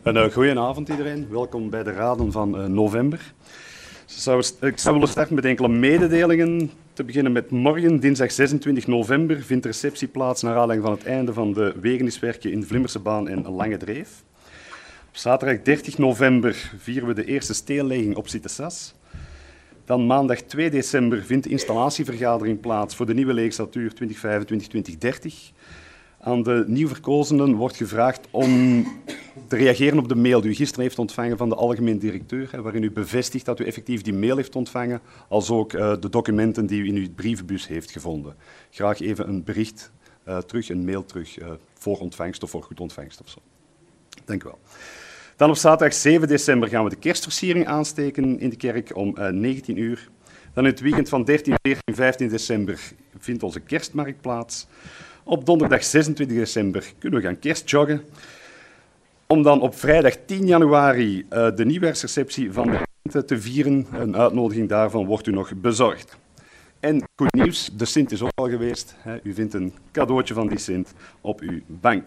Een goedenavond iedereen, welkom bij de Raden van november. Ik zou willen starten met enkele mededelingen. Te beginnen met morgen, dinsdag 26 november, vindt de receptie plaats naar aanleiding van het einde van de wegeniswerken in Vlimmersebaan en Lange Dreef. Op zaterdag 30 november vieren we de eerste steenlegging op Sittesas. Dan maandag 2 december vindt de installatievergadering plaats voor de nieuwe legislatuur 2025-2030. Aan de nieuw verkozenen wordt gevraagd om te reageren op de mail die u gisteren heeft ontvangen van de algemeen directeur, waarin u bevestigt dat u effectief die mail heeft ontvangen, als ook de documenten die u in uw brievenbus heeft gevonden. Graag even een bericht terug, een mail terug, voor ontvangst of voor goed ontvangst of zo. Dank u wel. Dan op zaterdag 7 december gaan we de kerstversiering aansteken in de kerk om 19 uur. Dan in het weekend van 13, 14, 15 december vindt onze kerstmarkt plaats. Op donderdag 26 december kunnen we gaan kerstjoggen. Om dan op vrijdag 10 januari de nieuwjaarsreceptie van de gemeente te vieren. Een uitnodiging daarvan wordt u nog bezorgd. En goed nieuws, de Sint is ook al geweest. U vindt een cadeautje van die Sint op uw bank.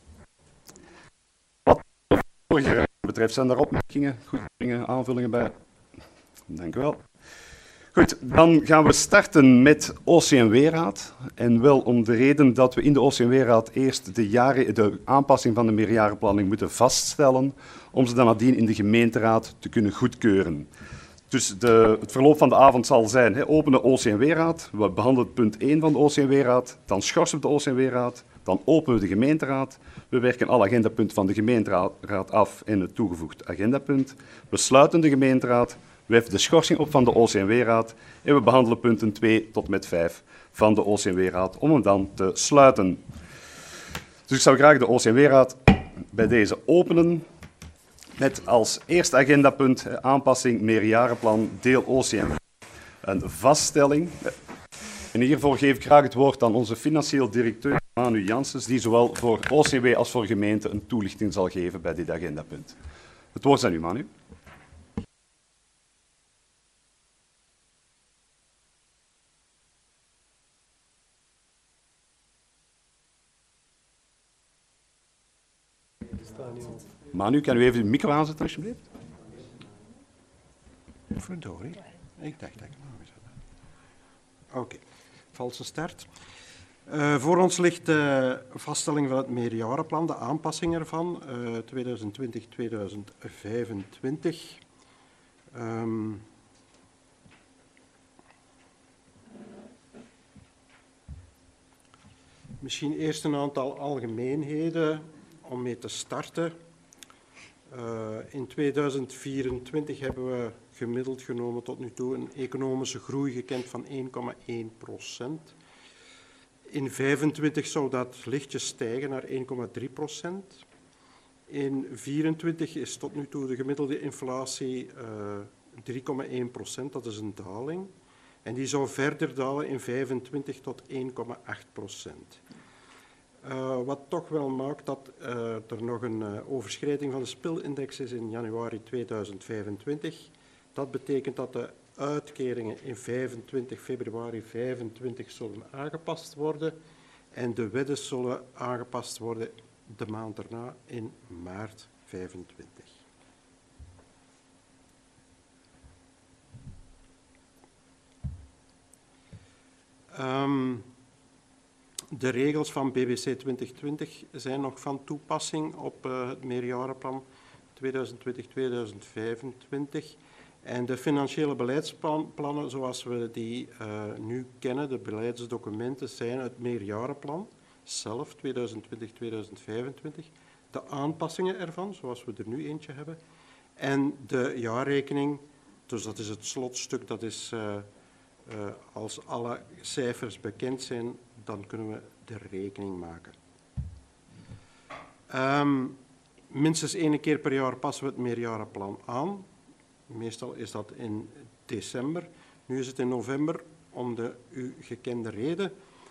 Wat de vorige betreft, zijn er opmerkingen, goedkeuringen, aanvullingen bij? Dank u wel. Goed, dan gaan we starten met OCMW-raad. En wel om de reden dat we in de OCMW-raad eerst de aanpassing van de meerjarenplanning moeten vaststellen, om ze dan nadien in de gemeenteraad te kunnen goedkeuren. Dus het verloop van de avond zal zijn, openen de OCMW-raad, we behandelen punt 1 van de OCMW-raad, dan schorsen we de OCMW-raad, dan openen we de gemeenteraad, we werken alle agendapunten van de gemeenteraad af in het toegevoegd agendapunt, we sluiten de gemeenteraad, we heffen de schorsing op van de OCMW-raad en we behandelen punten 2 tot met 5 van de OCMW-raad om hem dan te sluiten. Dus ik zou graag de OCMW-raad bij deze openen met als eerste agendapunt aanpassing meerjarenplan deel OCMW. Een vaststelling. En hiervoor geef ik graag het woord aan onze financieel directeur Manu Janssens, die zowel voor OCMW als voor gemeente een toelichting zal geven bij dit agendapunt. Het woord is aan u, Manu. Manu, kan u even de micro aanzetten, alsjeblieft? Verdorie. Ik dacht dat ik hem aangezet had. Oké, valse start. Voor ons ligt de vaststelling van het meerjarenplan, de aanpassing ervan, 2020-2025. Misschien eerst een aantal algemeenheden om mee te starten. In 2024 hebben we gemiddeld genomen tot nu toe een economische groei gekend van 1,1%. In 2025 zou dat lichtjes stijgen naar 1,3%. In 2024 is tot nu toe de gemiddelde inflatie 3,1%, dat is een daling. En die zou verder dalen in 2025 tot 1,8%. Wat toch wel maakt dat er nog een overschrijding van de spilindex is in januari 2025. Dat betekent dat de uitkeringen in februari 25 zullen aangepast worden en de wedden zullen aangepast worden de maand daarna in maart 25. De regels van BBC 2020 zijn nog van toepassing op het meerjarenplan 2020-2025. En de financiële beleidsplannen zoals we die nu kennen, de beleidsdocumenten, zijn het meerjarenplan zelf, 2020-2025. De aanpassingen ervan, zoals we er nu eentje hebben. En de jaarrekening, dus dat is het slotstuk, dat is als alle cijfers bekend zijn, dan kunnen we de rekening maken. Minstens 1 keer per jaar passen we het meerjarenplan aan. Meestal is dat in december. Nu is het in november, om de u gekende reden.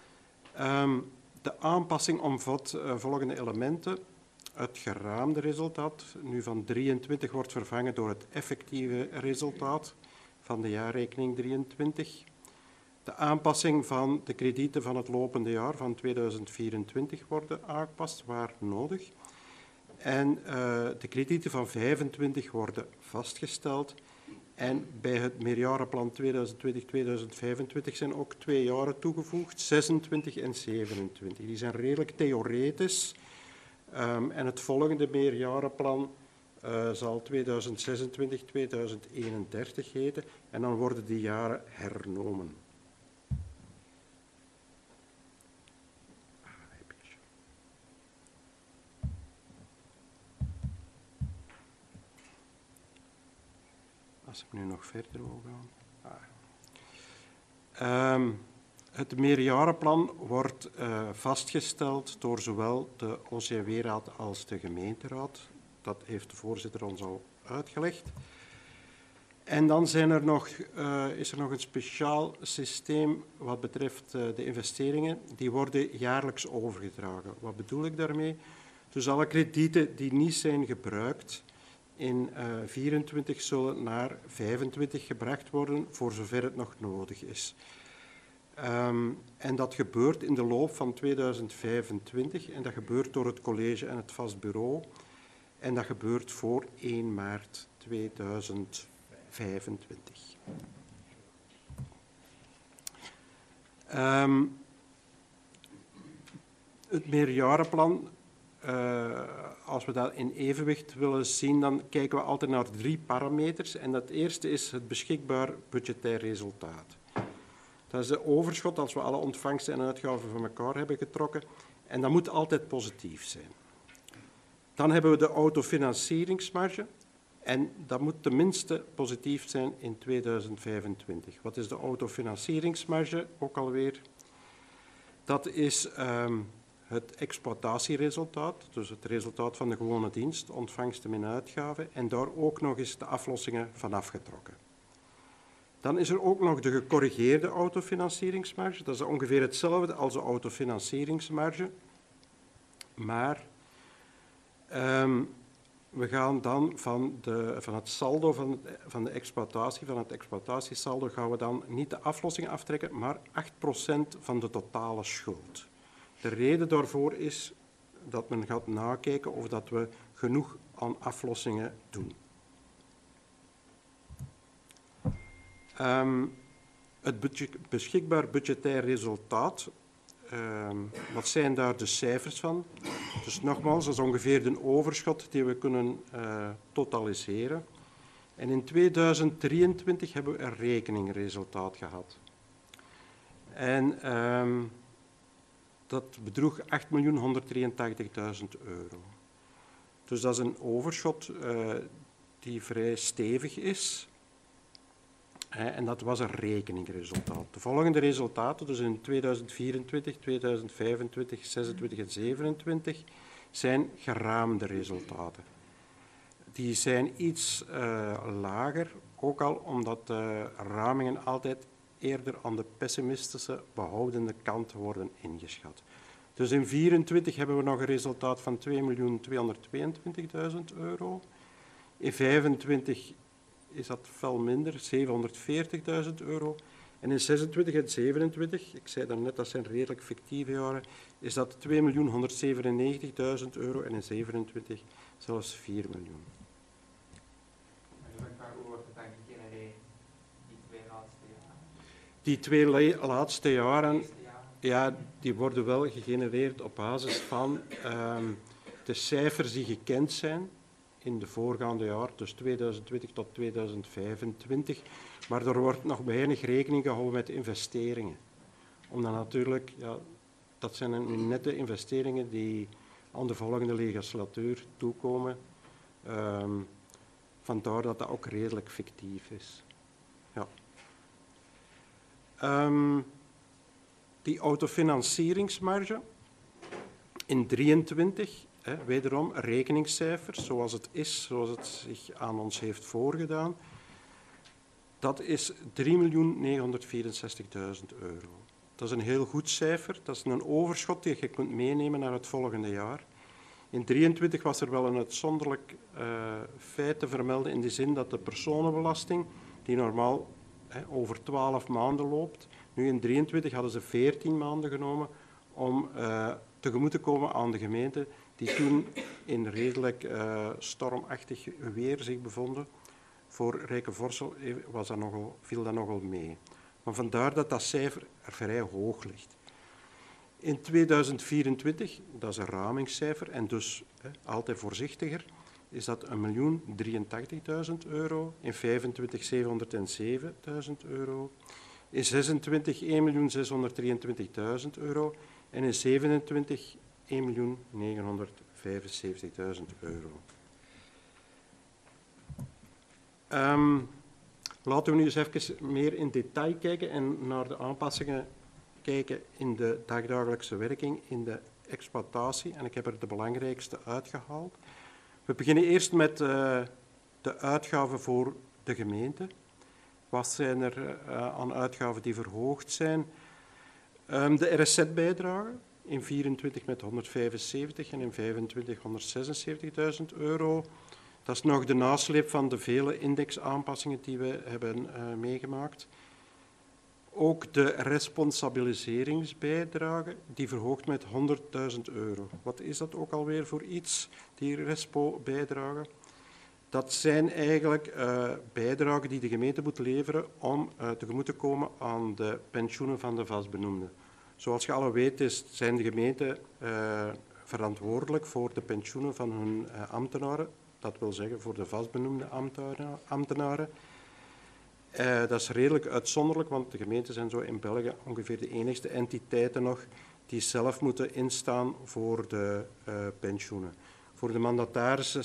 De aanpassing omvat volgende elementen. Het geraamde resultaat, nu van 23, wordt vervangen door het effectieve resultaat van de jaarrekening 23. De aanpassing van de kredieten van het lopende jaar van 2024 worden aangepast, waar nodig. En de kredieten van 25 worden vastgesteld. En bij het meerjarenplan 2020-2025 zijn ook 2 jaren toegevoegd, 26 en 27. Die zijn redelijk theoretisch. En het volgende meerjarenplan zal 2026-2031 heten. En dan worden die jaren hernomen. Als ik nu nog verder wil gaan. Het meerjarenplan wordt vastgesteld door zowel de OCMW-raad als de gemeenteraad. Dat heeft de voorzitter ons al uitgelegd. En dan is er nog een speciaal systeem wat betreft de investeringen. Die worden jaarlijks overgedragen. Wat bedoel ik daarmee? Dus alle kredieten die niet zijn gebruikt in 24 zullen naar 25 gebracht worden, voor zover het nog nodig is. En dat gebeurt in de loop van 2025 en dat gebeurt door het college en het vast bureau. En dat gebeurt voor 1 maart 2025. Het meerjarenplan, als we dat in evenwicht willen zien, dan kijken we altijd naar 3 parameters. En dat eerste is het beschikbaar budgetair resultaat. Dat is de overschot als we alle ontvangsten en uitgaven van elkaar hebben getrokken. En dat moet altijd positief zijn. Dan hebben we de autofinancieringsmarge. En dat moet tenminste positief zijn in 2025. Wat is de autofinancieringsmarge ook alweer? Dat is het exploitatieresultaat, dus het resultaat van de gewone dienst, ontvangsten en uitgaven. En daar ook nog eens de aflossingen van afgetrokken. Dan is er ook nog de gecorrigeerde autofinancieringsmarge. Dat is ongeveer hetzelfde als de autofinancieringsmarge. Maar we gaan dan van het saldo van de exploitatie, van het exploitatiesaldo, gaan we dan niet de aflossingen aftrekken, maar 8% van de totale schuld. De reden daarvoor is dat men gaat nakijken of dat we genoeg aan aflossingen doen. Het beschikbaar budgetair resultaat, wat zijn daar de cijfers van? Dus nogmaals, dat is ongeveer de overschot die we kunnen totaliseren. En in 2023 hebben we een rekeningresultaat gehad. En dat bedroeg €8.183.000. Dus dat is een overschot die vrij stevig is. En dat was een rekeningresultaat. De volgende resultaten, dus in 2024, 2025, 26 en 27, zijn geraamde resultaten. Die zijn iets lager, ook al omdat de ramingen altijd eerder aan de pessimistische, behoudende kant worden ingeschat. Dus in 2024 hebben we nog een resultaat van €2.222.000. In 2025 is dat veel minder, €740.000. En in 26 en 27, ik zei daarnet dat zijn redelijk fictieve jaren, is dat €2.197.000 en in 27 zelfs €4 miljoen. Hoe wordt het dan gegenereerd, die 2 laatste jaren? Die 2 laatste jaren, ja, die worden wel gegenereerd op basis van de cijfers die gekend zijn in de voorgaande jaar, dus 2020 tot 2025. Maar er wordt nog weinig rekening gehouden met investeringen. Omdat natuurlijk, ja, dat zijn nette investeringen die aan de volgende legislatuur toekomen. Vandaar dat dat ook redelijk fictief is. Ja. Die autofinancieringsmarge in 23, wederom rekeningscijfers zoals het is, zoals het zich aan ons heeft voorgedaan, dat is €3.964.000. Dat is een heel goed cijfer, dat is een overschot die je kunt meenemen naar het volgende jaar. In 23 was er wel een uitzonderlijk feit te vermelden in de zin dat de personenbelasting, die normaal over 12 maanden loopt, nu in 23 hadden ze 14 maanden genomen om tegemoet te komen aan de gemeente die toen in redelijk stormachtig weer zich bevonden. Voor Rijkenvorsel viel dat nogal mee. Maar vandaar dat dat cijfer er vrij hoog ligt. In 2024, dat is een ramingscijfer en dus altijd voorzichtiger, is dat 1.083.000 euro, in 25 707.000 euro, in 26 1.623.000 euro en in 27 1.975.000 euro. Laten we nu eens even meer in detail kijken en naar de aanpassingen kijken in de dagdagelijkse werking, in de exploitatie. En ik heb er de belangrijkste uitgehaald. We beginnen eerst met de uitgaven voor de gemeente. Wat zijn er aan uitgaven die verhoogd zijn? De RSZ-bijdrage in 24 met 175 en in 25 176.000 euro. Dat is nog de nasleep van de vele indexaanpassingen die we hebben meegemaakt. Ook de responsabiliseringsbijdrage, die verhoogt met 100.000 euro. Wat is dat ook alweer voor iets, die respo-bijdrage? Dat zijn eigenlijk bijdragen die de gemeente moet leveren om tegemoet te komen aan de pensioenen van de vastbenoemden. Zoals je alle weet zijn de gemeenten verantwoordelijk voor de pensioenen van hun ambtenaren. Dat wil zeggen voor de vastbenoemde ambtenaren. Dat is redelijk uitzonderlijk, want de gemeenten zijn zo in België ongeveer de enigste entiteiten nog die zelf moeten instaan voor de pensioenen. Voor de mandatarissen,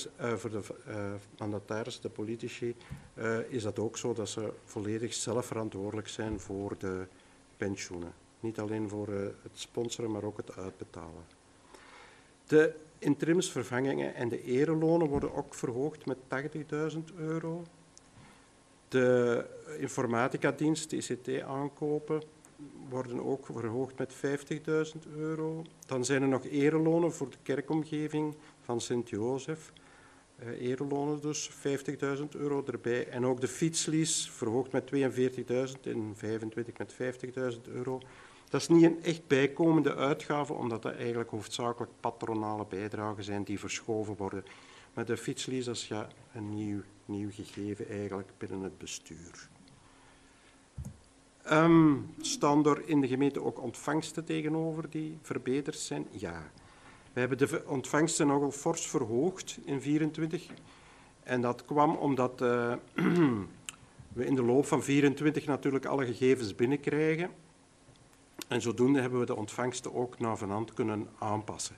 de politici, is dat ook zo dat ze volledig zelf verantwoordelijk zijn voor de pensioenen. Niet alleen voor het sponsoren, maar ook het uitbetalen. De interimsvervangingen en de erelonen worden ook verhoogd met 80.000 euro. De informatica-dienst, de ICT-aankopen, worden ook verhoogd met 50.000 euro. Dan zijn er nog erelonen voor de kerkomgeving van Sint-Jozef. Erelonen dus, 50.000 euro erbij. En ook de fietslease verhoogd met 42.000 en 25 met 50.000 euro. Dat is niet een echt bijkomende uitgave, omdat dat eigenlijk hoofdzakelijk patronale bijdragen zijn die verschoven worden. Maar de fietslease is ja een nieuw gegeven eigenlijk binnen het bestuur. Staan er in de gemeente ook ontvangsten tegenover die verbeterd zijn? Ja. We hebben de ontvangsten nogal fors verhoogd in 24. En dat kwam omdat we in de loop van 24 natuurlijk alle gegevens binnenkrijgen. En zodoende hebben we de ontvangsten ook navenant kunnen aanpassen.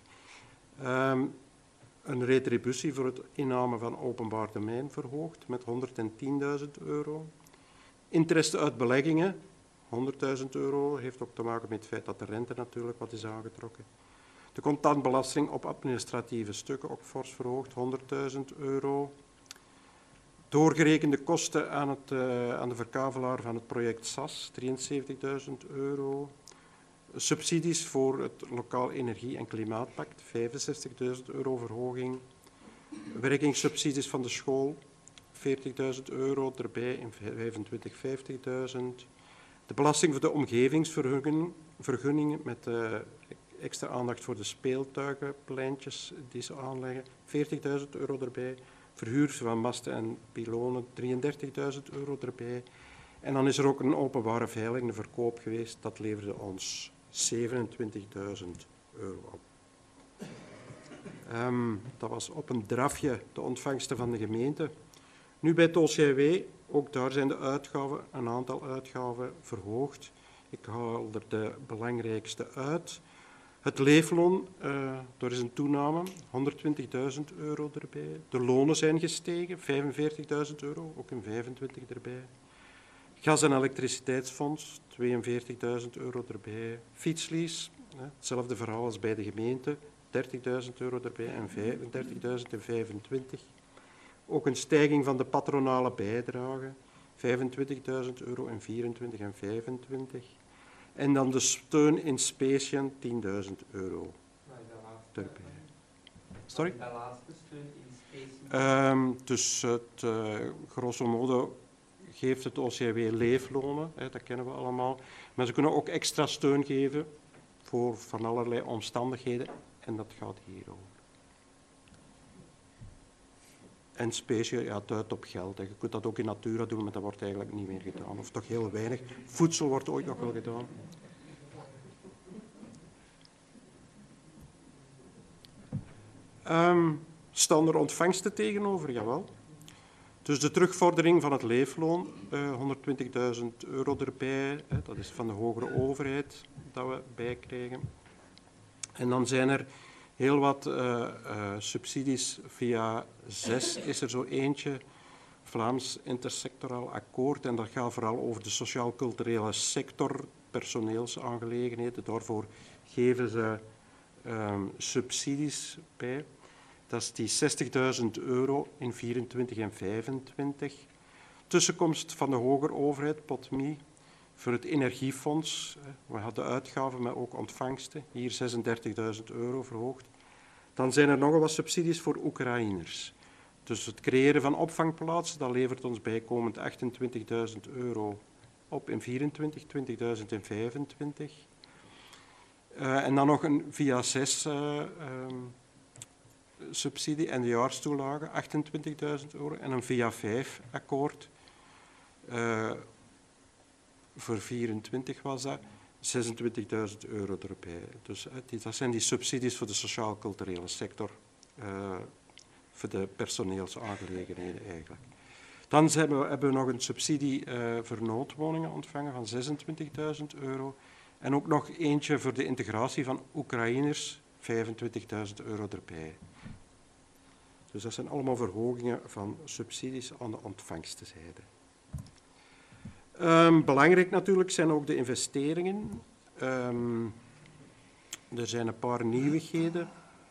Een retributie voor het inname van openbaar domein verhoogd met 110.000 euro. Interesse uit beleggingen, 100.000 euro, heeft ook te maken met het feit dat de rente natuurlijk wat is aangetrokken. De contantbelasting op administratieve stukken ook fors verhoogd, 100.000 euro. Doorgerekende kosten aan de verkavelaar van het project SAS, 73.000 euro. Subsidies voor het lokaal energie- en klimaatpact, 65.000 euro verhoging. Werkingssubsidies van de school, 40.000 euro erbij, in 25 50.000. De belasting voor de omgevingsvergunningen met extra aandacht voor de speeltuigenpleintjes die ze aanleggen, 40.000 euro erbij. Verhuur van masten en pylonen, 33.000 euro erbij. En dan is er ook een openbare veiling, de verkoop geweest, dat leverde ons 27.000 euro op. Dat was op een drafje de ontvangsten van de gemeente. Nu bij het OCW, ook daar zijn de uitgaven, een aantal uitgaven verhoogd. Ik haal er de belangrijkste uit. Het leefloon, daar is een toename, 120.000 euro erbij. De lonen zijn gestegen, 45.000 euro, ook in 25 erbij. Gas- en elektriciteitsfonds, 42.000 euro erbij. Fietslease, hetzelfde verhaal als bij de gemeente, 30.000 euro erbij en 35.000 en 25. Ook een stijging van de patronale bijdrage, 25.000 euro in 24 en 25. En dan de steun in speciën, 10.000 euro erbij. Sorry? De laatste steun in speciën? Dus grosso modo geeft het OCW leeflonen, dat kennen we allemaal. Maar ze kunnen ook extra steun geven voor van allerlei omstandigheden en dat gaat hierover. En specie, ja, duidt op geld. Je kunt dat ook in natura doen, maar dat wordt eigenlijk niet meer gedaan. Of toch heel weinig. Voedsel wordt ooit nog wel gedaan. Staan er ontvangsten tegenover? Jawel. Dus de terugvordering van het leefloon, 120.000 euro erbij. Dat is van de hogere overheid dat we bijkrijgen. En dan zijn er heel wat subsidies via 6. Is er zo eentje, Vlaams Intersectoraal Akkoord. En dat gaat vooral over de sociaal-culturele sector, personeelsaangelegenheden. Daarvoor geven ze subsidies bij. Dat is die 60.000 euro in 24 en 25. Tussenkomst van de hogere overheid, POTMI, voor het energiefonds. We hadden uitgaven, maar ook ontvangsten. Hier 36.000 euro verhoogd. Dan zijn er nogal wat subsidies voor Oekraïners. Dus het creëren van opvangplaatsen, dat levert ons bijkomend 28.000 euro op in 24, 20.000 in 25. En dan nog een via 6 subsidie en de jaarstoelage, 28.000 euro. En een via 5 akkoord, voor 24 was dat, 26.000 euro erbij. Dus dat zijn die subsidies voor de sociaal-culturele sector, voor de personeelsaangelegenheden eigenlijk. Dan hebben we nog een subsidie voor noodwoningen ontvangen van 26.000 euro. En ook nog eentje voor de integratie van Oekraïners, 25.000 euro erbij. Dus dat zijn allemaal verhogingen van subsidies aan de ontvangstenzijde. Belangrijk natuurlijk zijn ook de investeringen. Er zijn een paar nieuwigheden.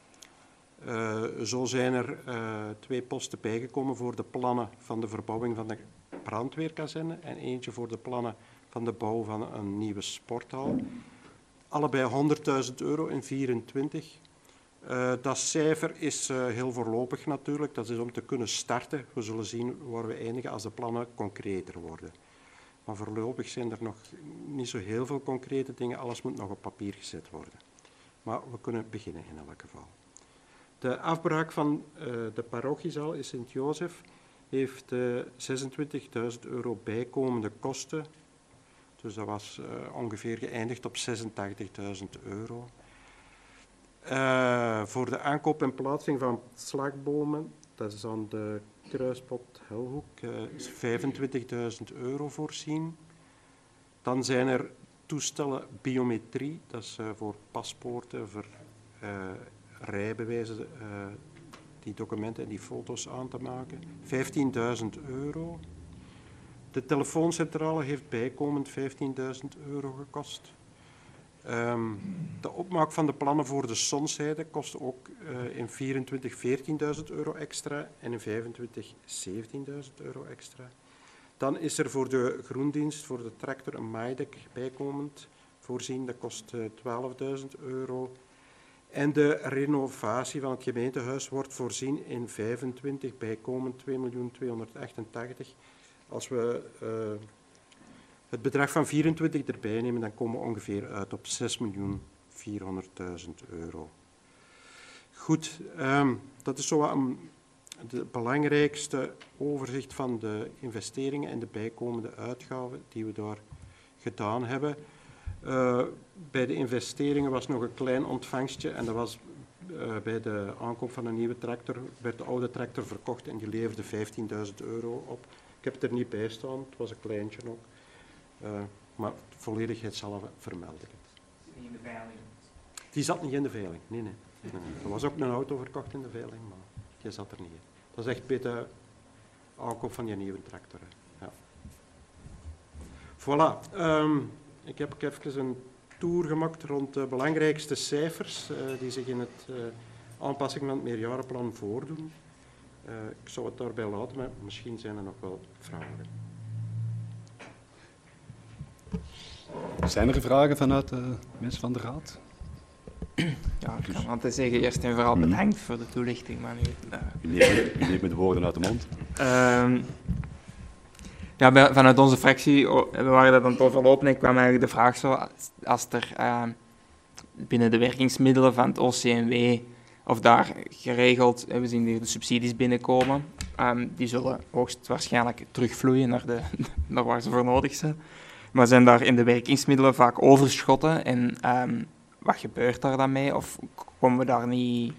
Zo zijn er 2 posten bijgekomen voor de plannen van de verbouwing van de brandweerkazerne en eentje voor de plannen van de bouw van een nieuwe sporthal. Allebei 100.000 euro in 24. Dat cijfer is heel voorlopig natuurlijk. Dat is om te kunnen starten. We zullen zien waar we eindigen als de plannen concreter worden. Maar voorlopig zijn er nog niet zo heel veel concrete dingen. Alles moet nog op papier gezet worden. Maar we kunnen beginnen in elk geval. De afbraak van de parochiezaal in Sint-Jozef heeft 26.000 euro bijkomende kosten. Dus dat was ongeveer geëindigd op 86.000 euro. Voor de aankoop en plaatsing van slagbomen, dat is aan de kruispot Helhoek, is 25.000 euro voorzien. Dan zijn er toestellen biometrie, dat is voor paspoorten, voor rijbewijzen, die documenten en die foto's aan te maken. 15.000 euro. De telefooncentrale heeft bijkomend 15.000 euro gekost. De opmaak van de plannen voor de Sonzijde kost ook in 24 14.000 euro extra en in 25 17.000 euro extra. Dan is er voor de groendienst, voor de tractor, een maaidek bijkomend voorzien. Dat kost 12.000 euro. En de renovatie van het gemeentehuis wordt voorzien in 25 bijkomend 2.288.000. Als we het bedrag van 24 erbij nemen, dan komen we ongeveer uit op 6.400.000 euro. Goed, dat is zo de belangrijkste overzicht van de investeringen en de bijkomende uitgaven die we daar gedaan hebben. Bij de investeringen was nog een klein ontvangstje en dat was bij de aankoop van een nieuwe tractor, werd de oude tractor verkocht en die leverde 15.000 euro op. Ik heb het er niet bij staan, het was een kleintje ook. Maar volledigheidshalve vermeld ik het. Niet in de veiling. Die zat niet in de veiling, nee. Er was ook een auto verkocht in de veiling, maar die zat er niet in. Dat is echt bij de aankoop van die nieuwe tractor. Ja. Voilà. Ik heb ook even een tour gemaakt rond de belangrijkste cijfers die zich in het aanpassing van het meerjarenplan voordoen. Ik zou het daarbij laten, maar misschien zijn er nog wel vragen. Zijn er vragen vanuit de mensen van de Raad? Ja, ik kan altijd zeggen, eerst en vooral bedankt voor de toelichting. Maar nu, U neemt me de woorden uit de mond. Ja, vanuit onze fractie, we waren dat aan het overlopen en kwam eigenlijk de vraag zo, als er binnen de werkingsmiddelen van het OCMW, of daar geregeld, we zien hier de subsidies binnenkomen, die zullen hoogstwaarschijnlijk terugvloeien naar waar ze voor nodig zijn. Maar zijn daar in de werkingsmiddelen vaak overschotten en wat gebeurt daar dan mee? Of komen we daar niet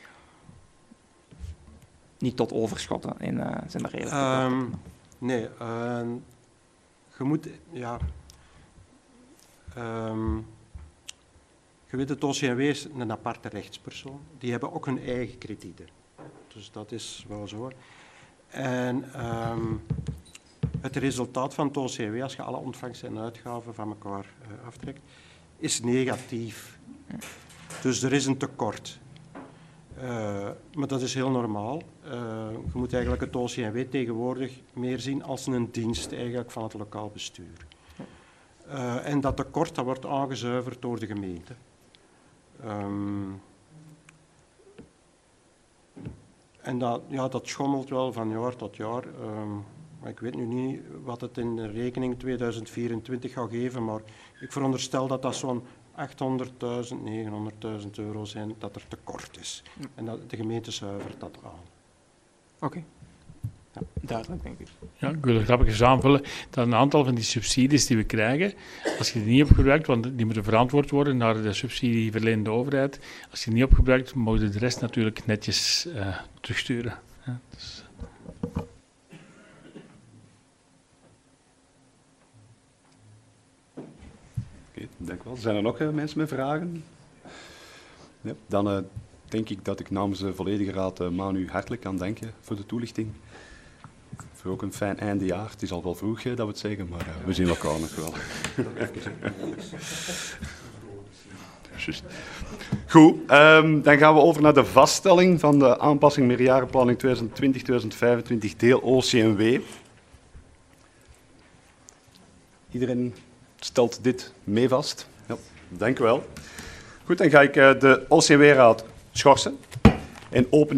tot overschotten en zijn er redelijk Nee, je moet, je weet, het OCMW is een aparte rechtspersoon. Die hebben ook hun eigen kredieten. Dus dat is wel zo. En het resultaat van het OCMW, als je alle ontvangsten en uitgaven van elkaar aftrekt, is negatief. Dus er is een tekort. Maar dat is heel normaal. Je moet eigenlijk het OCMW tegenwoordig meer zien als een dienst eigenlijk van het lokaal bestuur. En dat tekort dat wordt aangezuiverd door de gemeente. En dat schommelt wel van jaar tot jaar. Maar ik weet nu niet wat het in de rekening 2024 gaat geven, maar ik veronderstel dat dat zo'n 800.000, 900.000 euro zijn dat er tekort is. En dat de gemeente zuivert dat aan. Oké. Ja, duidelijk, denk ik. Ja, ik wil er grappig eens aanvullen dat een aantal van die subsidies die we krijgen, als je die niet hebt gebruikt, want die moeten verantwoord worden naar de subsidieverlenende overheid, als je die niet hebt gebruikt, mogen we de rest natuurlijk netjes terugsturen. Ja, dus. Oké, dank u wel. Zijn er nog mensen met vragen? Ja, dan denk ik dat ik namens de volledige raad Manu hartelijk kan danken voor de toelichting. Voor ook een fijn eindejaar. Het is al wel vroeg dat we het zeggen, maar we zien elkaar nog wel. Goed, dan gaan we over naar de vaststelling van de aanpassing meerjarenplanning 2020-2025 deel OCMW. Iedereen stelt dit mee vast? Ja, dank u wel. Goed, dan ga ik de OCMW-raad schorsen en open